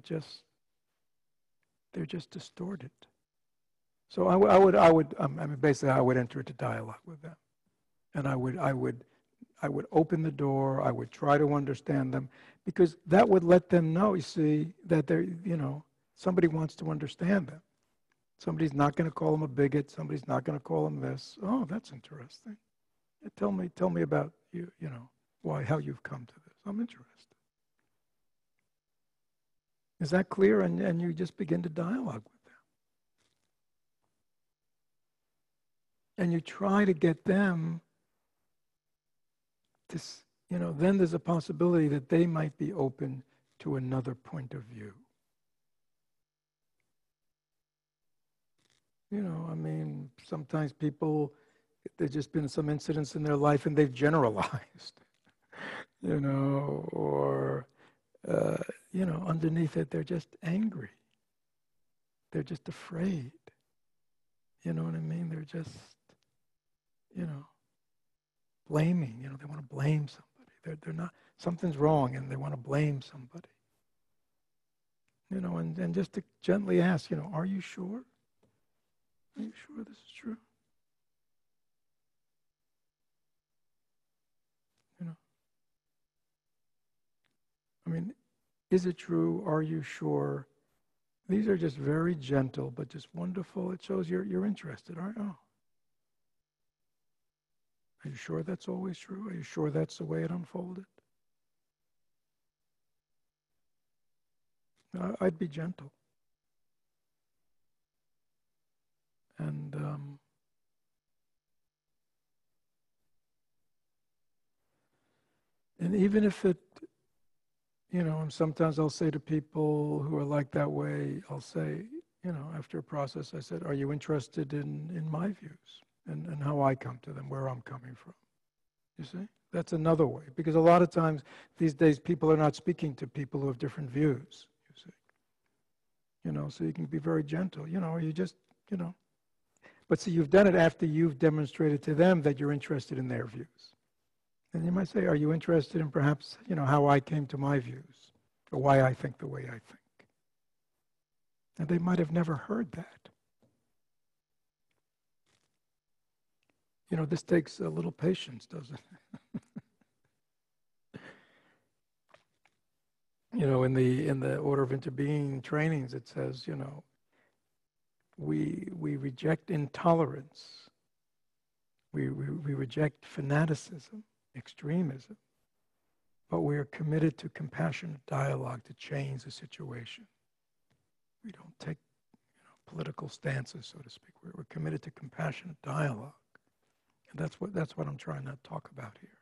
They're just distorted. So I would basically I would enter into dialogue with them, and I would open the door. I would try to understand them, because that would let them know, you see, that they're, somebody wants to understand them. Somebody's not going to call them a bigot. Somebody's not going to call them this. Oh, that's interesting. Tell me about you. How you've come to this. I'm interested. Is that clear? And you just begin to dialogue with them. And you try to get them to, then there's a possibility that they might be open to another point of view. I mean, sometimes people, there's just been some incidents in their life and they've generalized, or, underneath it, they're just angry. They're just afraid. You know what I mean? They're just, blaming. They want to blame somebody. They're not, something's wrong and they want to blame somebody. And just to gently ask, are you sure? Are you sure this is true? I mean, is it true? Are you sure? These are just very gentle, but just wonderful. It shows you're interested, aren't you? Are you sure that's always true? Are you sure that's the way it unfolded? I'd be gentle. And even if it, and sometimes I'll say to people who are like that way, I'll say, after a process, I said, are you interested in my views and how I come to them, where I'm coming from? You see? That's another way. Because a lot of times these days people are not speaking to people who have different views, you see. So you can be very gentle, you just, But see, you've done it after you've demonstrated to them that you're interested in their views. And you might say, are you interested in perhaps, how I came to my views or why I think the way I think? And they might have never heard that. This takes a little patience, doesn't it? In the Order of Interbeing trainings, it says, we we reject intolerance. We reject fanaticism, extremism, but we are committed to compassionate dialogue to change the situation. We don't take political stances, so to speak. We're committed to compassionate dialogue. And that's what I'm trying to talk about here.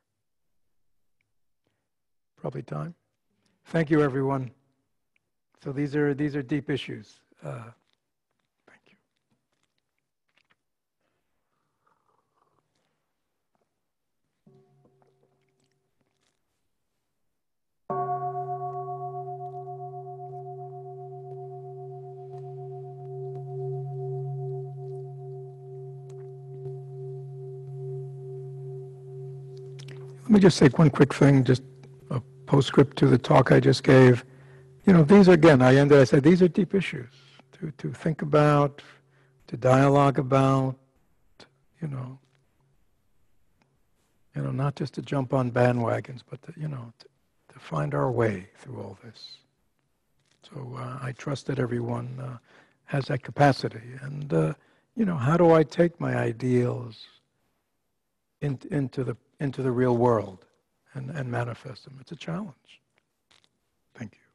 Probably time. Thank you, everyone. So these are deep issues. Thank you. Let me just say one quick thing, just a postscript to the talk I just gave. These are, again, I said, these are deep issues to think about, to dialogue about, not just to jump on bandwagons, but to find our way through all this. So I trust that everyone has that capacity. And, how do I take my ideals into the real world and manifest them? It's a challenge. Thank you.